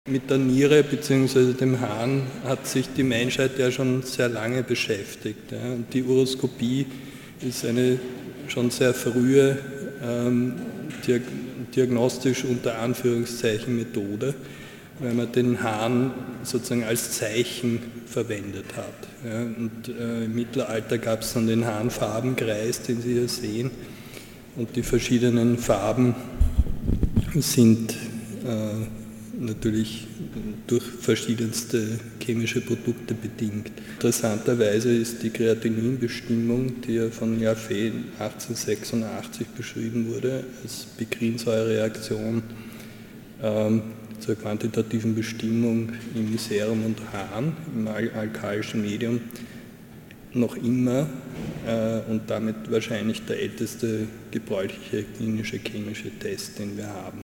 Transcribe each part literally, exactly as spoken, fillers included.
Mit der Niere bzw. dem Hahn hat sich die Menschheit ja schon sehr lange beschäftigt. Ja. Und die Uroskopie ist eine schon sehr frühe ähm, diagnostisch unter Anführungszeichen Methode, weil man den Hahn sozusagen als Zeichen verwendet hat. Ja. Und äh, im Mittelalter gab es dann den Hahnfarbenkreis, den Sie hier sehen. Und die verschiedenen Farben sind äh, natürlich durch verschiedenste chemische Produkte bedingt. Interessanterweise ist die Kreatininbestimmung, die ja von Jaffe achtzehnhundertsechsundachtzig beschrieben wurde, als Pikrinsäurereaktion ähm, zur quantitativen Bestimmung im Serum und Hahn, im al alkalischen Medium, noch immer äh, und damit wahrscheinlich der älteste gebräuchliche klinische chemische Test, den wir haben.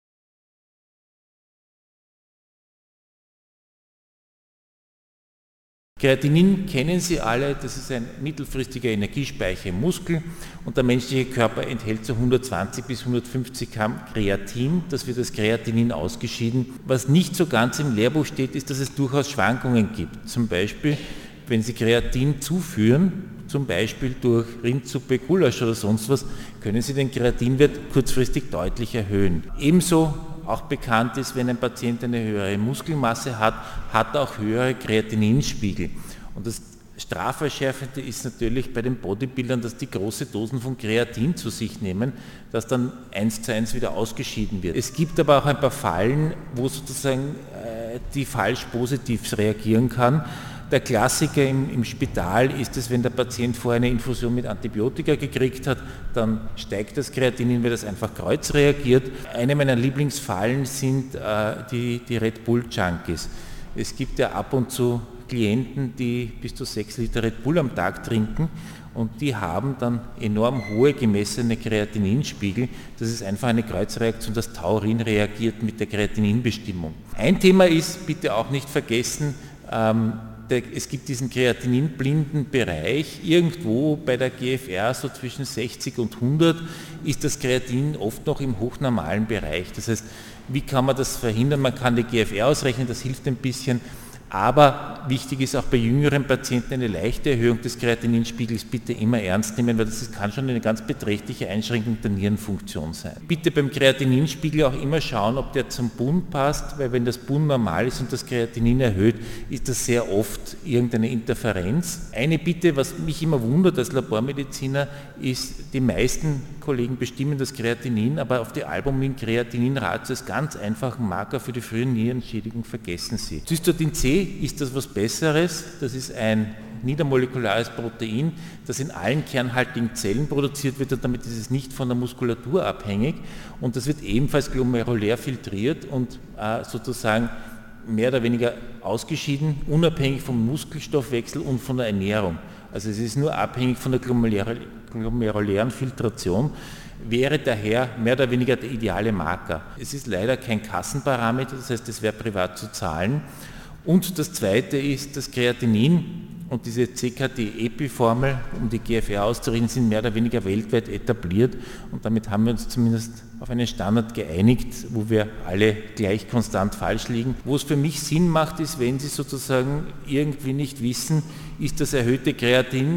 Kreatinin kennen Sie alle, das ist ein mittelfristiger Energiespeicher im Muskel und der menschliche Körper enthält so hundertzwanzig bis hundertfünfzig Gramm Kreatin, das wird als Kreatinin ausgeschieden. Was nicht so ganz im Lehrbuch steht, ist, dass es durchaus Schwankungen gibt. Zum Beispiel, wenn Sie Kreatin zuführen, zum Beispiel durch Rindsuppe, Gulasch oder sonst was, können Sie den Kreatinwert kurzfristig deutlich erhöhen. Ebenso auch bekannt ist, wenn ein Patient eine höhere Muskelmasse hat, hat er auch höhere Kreatininspiegel. Und das Strafverschärfende ist natürlich bei den Bodybuildern, dass die große Dosen von Kreatin zu sich nehmen, das dann eins zu eins wieder ausgeschieden wird. Es gibt aber auch ein paar Fallen, wo sozusagen äh, die falsch positiv reagieren kann. Der Klassiker im, im Spital ist es, wenn der Patient vorher eine Infusion mit Antibiotika gekriegt hat, dann steigt das Kreatinin, weil das einfach kreuzreagiert. Eine meiner Lieblingsfallen sind äh, die, die Red Bull Junkies. Es gibt ja ab und zu Klienten, die bis zu sechs Liter Red Bull am Tag trinken und die haben dann enorm hohe gemessene Kreatininspiegel. Das ist einfach eine Kreuzreaktion, das Taurin reagiert mit der Kreatininbestimmung. Ein Thema ist, bitte auch nicht vergessen, ähm, es gibt diesen kreatininblinden Bereich, irgendwo bei der G F R so zwischen sechzig und hundert ist das Kreatin oft noch im hochnormalen Bereich. Das heißt, wie kann man das verhindern? Man kann die G F R ausrechnen, das hilft ein bisschen, aber wichtig ist auch bei jüngeren Patienten eine leichte Erhöhung des Kreatininspiegels bitte immer ernst nehmen, weil das kann schon eine ganz beträchtliche Einschränkung der Nierenfunktion sein. Bitte beim Kreatininspiegel auch immer schauen, ob der zum B U N passt, weil wenn das B U N normal ist und das Kreatinin erhöht, ist das sehr oft irgendeine Interferenz. Eine Bitte, was mich immer wundert als Labormediziner, ist, die meisten Kollegen bestimmen das Kreatinin, aber auf die Albumin-Kreatinin-Ratio als ganz einfachen Marker für die frühe Nierenschädigung vergessen Sie. Cystatin C ist das was Besseres, das ist ein niedermolekulares Protein, das in allen kernhaltigen Zellen produziert wird und damit ist es nicht von der Muskulatur abhängig und das wird ebenfalls glomerulär filtriert und äh, sozusagen mehr oder weniger ausgeschieden, unabhängig vom Muskelstoffwechsel und von der Ernährung. Also es ist nur abhängig von der glomerulären Filtration, wäre daher mehr oder weniger der ideale Marker. Es ist leider kein Kassenparameter, das heißt, es wäre privat zu zahlen. Und das zweite ist, das Kreatinin und diese C K T-Epi-Formel, um die G F R auszurechnen, sind mehr oder weniger weltweit etabliert und damit haben wir uns zumindest auf einen Standard geeinigt, wo wir alle gleich konstant falsch liegen. Wo es für mich Sinn macht, ist, wenn Sie sozusagen irgendwie nicht wissen, ist das erhöhte Kreatin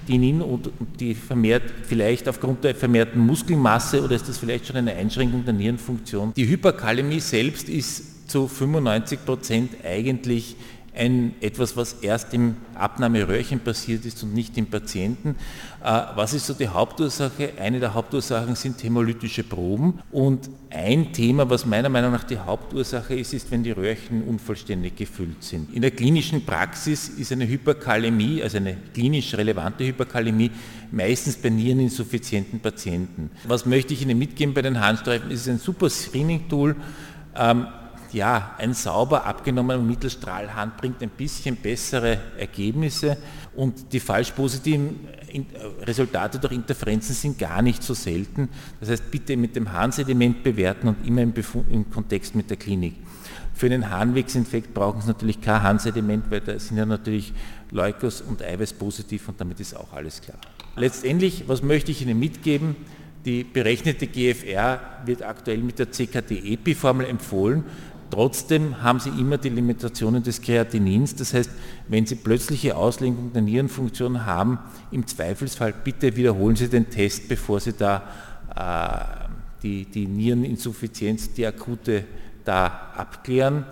und die vermehrt, vielleicht aufgrund der vermehrten Muskelmasse oder ist das vielleicht schon eine Einschränkung der Nierenfunktion. Die Hyperkalämie selbst ist zu fünfundneunzig Prozent eigentlich ein, etwas, was erst im Abnahmeröhrchen passiert ist und nicht im Patienten. Äh, was ist so die Hauptursache? Eine der Hauptursachen sind hämolytische Proben und ein Thema, was meiner Meinung nach die Hauptursache ist, ist, wenn die Röhrchen unvollständig gefüllt sind. In der klinischen Praxis ist eine Hyperkalämie, also eine klinisch relevante Hyperkalämie, meistens bei niereninsuffizienten Patienten. Was möchte ich Ihnen mitgeben bei den Harnstreifen? Es ist ein super Screening-Tool. Ähm, Ja, ein sauber abgenommener Mittelstrahlhahn bringt ein bisschen bessere Ergebnisse und die falsch positiven Resultate durch Interferenzen sind gar nicht so selten. Das heißt, bitte mit dem Harnsediment bewerten und immer im, Befund, im Kontext mit der Klinik. Für einen Harnwegsinfekt brauchen Sie natürlich kein Harnsediment, weil da sind ja natürlich Leukos und Eiweiß positiv und damit ist auch alles klar. Letztendlich, was möchte ich Ihnen mitgeben? Die berechnete G F R wird aktuell mit der C K T-Epi-Formel empfohlen. Trotzdem haben Sie immer die Limitationen des Kreatinins, das heißt, wenn Sie plötzliche Auslenkung der Nierenfunktion haben, im Zweifelsfall bitte wiederholen Sie den Test, bevor Sie da äh, die, die Niereninsuffizienz, die akute, da abklären.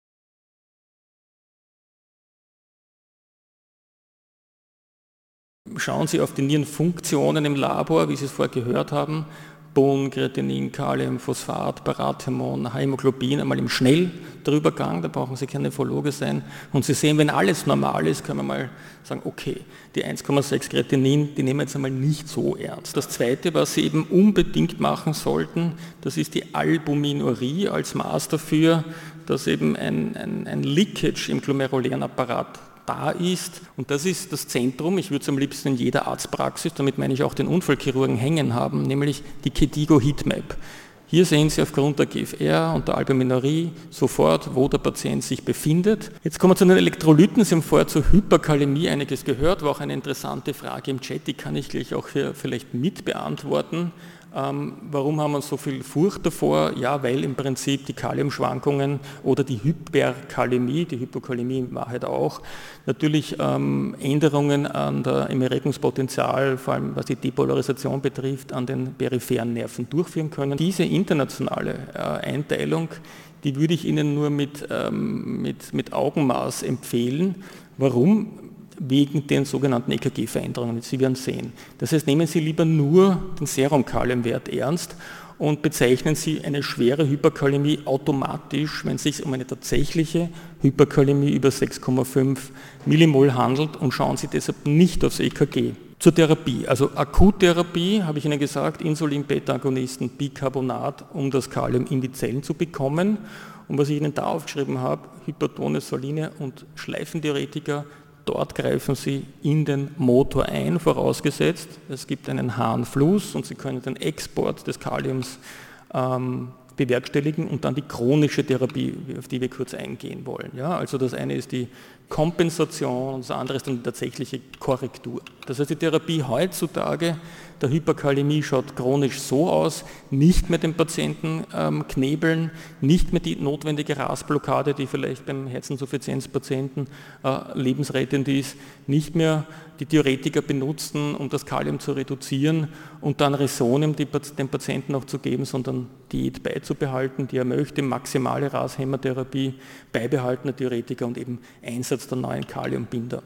Schauen Sie auf die Nierenfunktionen im Labor, wie Sie es vorher gehört haben. Bohn, Kreatinin, Kalium, Phosphat, Parathormon, Hämoglobin, einmal im Schnelldrübergang, da brauchen Sie kein Nephrologe sein. Und Sie sehen, wenn alles normal ist, können wir mal sagen, okay, die eins Komma sechs Kreatinin, die nehmen wir jetzt einmal nicht so ernst. Das Zweite, was Sie eben unbedingt machen sollten, das ist die Albuminurie als Maß dafür, dass eben ein, ein, ein Leakage im glomerulären Apparat da ist. Und das ist das Zentrum, ich würde es am liebsten in jeder Arztpraxis, damit meine ich auch den Unfallchirurgen, hängen haben, nämlich die KDIGO Heatmap. Hier sehen Sie aufgrund der G F R und der Albuminurie sofort, wo der Patient sich befindet. Jetzt kommen wir zu den Elektrolyten. Sie haben vorher zur Hyperkalämie einiges gehört, war auch eine interessante Frage im Chat, die kann ich gleich auch hier vielleicht mit beantworten. Ähm, warum haben wir so viel Furcht davor? Ja, weil im Prinzip die Kaliumschwankungen oder die Hyperkalämie, die Hypokalämie in Wahrheit auch, natürlich ähm, Änderungen an der, im Erregungspotenzial, vor allem was die Depolarisation betrifft, an den peripheren Nerven durchführen können. Diese internationale äh, Einteilung, die würde ich Ihnen nur mit, ähm, mit, mit Augenmaß empfehlen. Warum? Wegen den sogenannten E K G-Veränderungen. Sie werden sehen. Das heißt, nehmen Sie lieber nur den Serumkaliumwert ernst und bezeichnen Sie eine schwere Hyperkalämie automatisch, wenn es sich um eine tatsächliche Hyperkalämie über sechs Komma fünf Millimol handelt, und schauen Sie deshalb nicht aufs E K G. Zur Therapie, also Akuttherapie, habe ich Ihnen gesagt, Insulin-Beta-Agonisten, Bicarbonat, um das Kalium in die Zellen zu bekommen. Und was ich Ihnen da aufgeschrieben habe, Hypertone, Saline und Schleifendiuretika, dort greifen Sie in den Motor ein, vorausgesetzt, es gibt einen Harnfluss und Sie können den Export des Kaliums ähm, bewerkstelligen, und dann die chronische Therapie, auf die wir kurz eingehen wollen. Ja, also das eine ist die Kompensation und das andere ist dann die tatsächliche Korrektur. Das heißt, die Therapie heutzutage der Hyperkalämie schaut chronisch so aus: nicht mehr den Patienten ähm, knebeln, nicht mehr die notwendige R A S-Blockade, die vielleicht beim Herzinsuffizienzpatienten äh, lebensrettend ist, nicht mehr die Diuretika benutzen, um das Kalium zu reduzieren und dann Resonium die, dem Patienten auch zu geben, sondern Diät beizubehalten, die er möchte, maximale R A S-Hämotherapie, beibehaltener Diuretika und eben Einsatz der neuen Kaliumbinder.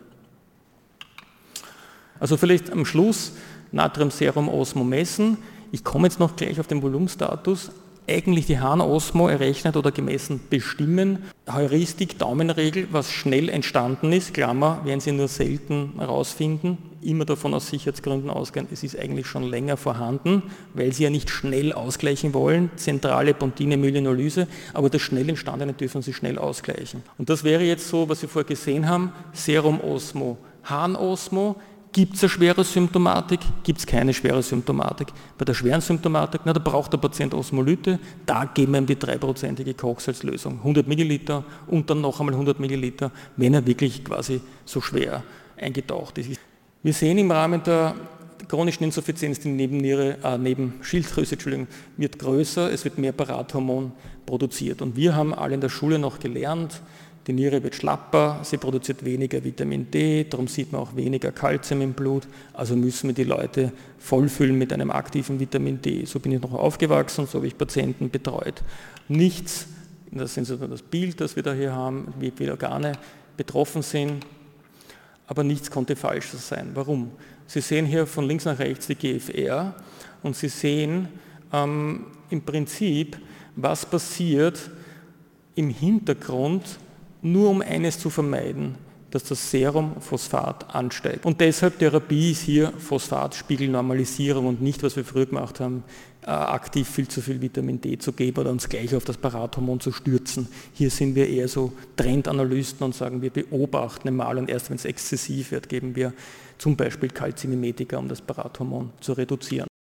Also vielleicht am Schluss Natriumserum-Osmo messen. Ich komme jetzt noch gleich auf den Volumenstatus. Eigentlich die Harn-Osmo errechnet oder gemessen bestimmen. Heuristik, Daumenregel, was schnell entstanden ist, Klammer, werden Sie nur selten herausfinden. Immer davon aus Sicherheitsgründen ausgehen, es ist eigentlich schon länger vorhanden, weil Sie ja nicht schnell ausgleichen wollen, zentrale Pontine-Myelinolyse, aber das schnell entstandene dürfen Sie schnell ausgleichen. Und das wäre jetzt so, was Sie vorher gesehen haben, Serum-Osmo, Harn-Osmo. Gibt es eine schwere Symptomatik? Gibt es keine schwere Symptomatik? Bei der schweren Symptomatik, na, da braucht der Patient Osmolyte, da geben wir ihm die dreiprozentige Kochsalzlösung, hundert Milliliter und dann noch einmal hundert Milliliter, wenn er wirklich quasi so schwer eingetaucht ist. Wir sehen im Rahmen der chronischen Insuffizienz, die Nebenniere, äh, Nebenschilddrüse, Entschuldigung, wird größer, es wird mehr Parathormon produziert. Und wir haben alle in der Schule noch gelernt, die Niere wird schlapper, sie produziert weniger Vitamin D, darum sieht man auch weniger Kalzium im Blut, also müssen wir die Leute vollfüllen mit einem aktiven Vitamin D. So bin ich noch aufgewachsen, so habe ich Patienten betreut. Nichts, das ist so das Bild, das wir da hier haben, wie viele Organe betroffen sind, aber nichts konnte falsch sein. Warum? Sie sehen hier von links nach rechts die G F R und Sie sehen ähm, im Prinzip, was passiert im Hintergrund, nur um eines zu vermeiden, dass das Serum-Phosphat ansteigt. Und deshalb Therapie ist hier Phosphatspiegelnormalisierung und nicht, was wir früher gemacht haben, aktiv viel zu viel Vitamin D zu geben oder uns gleich auf das Parathormon zu stürzen. Hier sind wir eher so Trendanalysten und sagen, wir beobachten einmal und erst wenn es exzessiv wird, geben wir zum Beispiel Calcimimetika, um das Parathormon zu reduzieren.